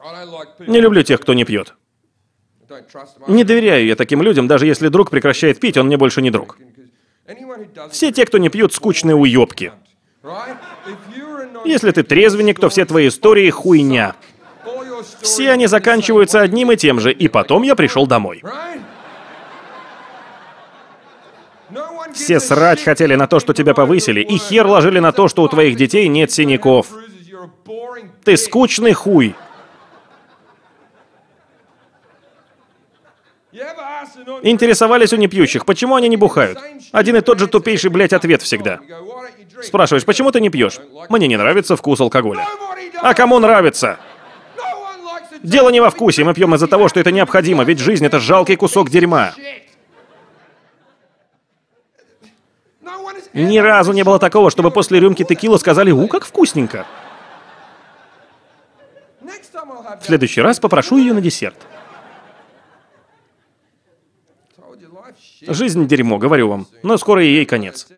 Не люблю тех, кто не пьет. Не доверяю я таким людям, даже если друг прекращает пить, он мне больше не друг. Все те, кто не пьют, скучные уёбки. Если ты трезвенник, то все твои истории — хуйня. Все они заканчиваются одним и тем же, и потом я пришел домой. Все срать хотели на то, что тебя повысили, и хер ложили на то, что у твоих детей нет синяков. Ты скучный хуй. Интересовались у непьющих, почему они не бухают? Один и тот же тупейший, блядь, ответ всегда. Спрашиваешь, почему ты не пьешь? Мне не нравится вкус алкоголя. А кому нравится? Дело не во вкусе, мы пьем из-за того, что это необходимо, ведь жизнь — это жалкий кусок дерьма. Ни разу не было такого, чтобы после рюмки текила сказали: «У, как вкусненько». В следующий раз попрошу ее на десерт. Жизнь — дерьмо, говорю вам, но скоро и ей конец.